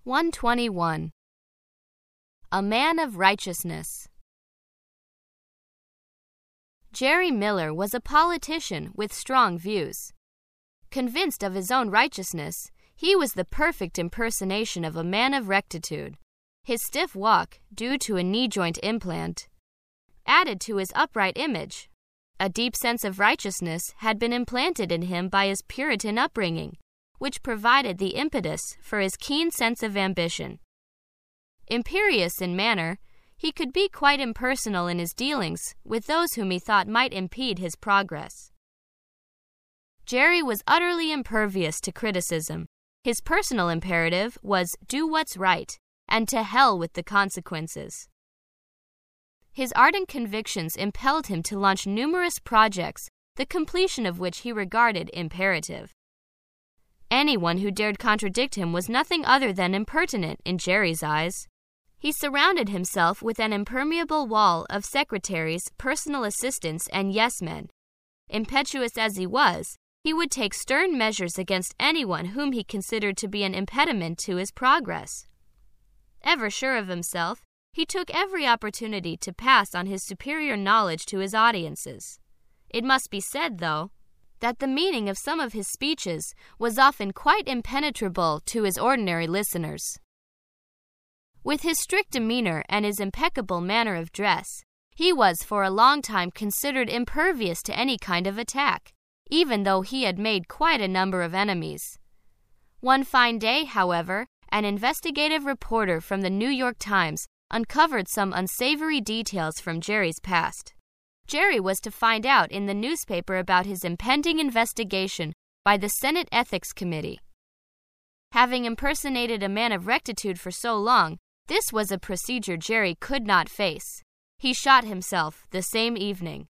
121. A man of righteousness. Jerry Miller was a politician with strong views. Convinced of his own righteousness, he was the perfect impersonation of a man of rectitude. His stiff walk, due to a knee-joint implant, added to his upright image. A deep sense of righteousness had been implanted in him by his Puritan upbringing, which provided the impetus for his keen sense of ambition. Imperious in manner, he could be quite impersonal in his dealings with those whom he thought might impede his progress. Jerry was utterly impervious to criticism. His personal imperative was do what's right, and to hell with the consequences. His ardent convictions impelled him to launch numerous projects, the completion of which he regarded imperative. Anyone who dared contradict him was nothing other than impertinent in Jerry's eyes. He surrounded himself with an impermeable wall of secretaries, personal assistants, and yes-men. Impetuous as he was, he would take stern measures against anyone whom he considered to be an impediment to his progress. Ever sure of himself, he took every opportunity to pass on his superior knowledge to his audiences. It must be said, though, that the meaning of some of his speeches was often quite impenetrable to his ordinary listeners. With his strict demeanor and his impeccable manner of dress, he was for a long time considered impervious to any kind of attack, even though he had made quite a number of enemies. One fine day, however, an investigative reporter from the New York Times uncovered some unsavory details from Jerry's past. Jerry was to find out in the newspaper about his impending investigation by the Senate Ethics Committee. Having impersonated a man of rectitude for so long, this was a procedure Jerry could not face. He shot himself the same evening.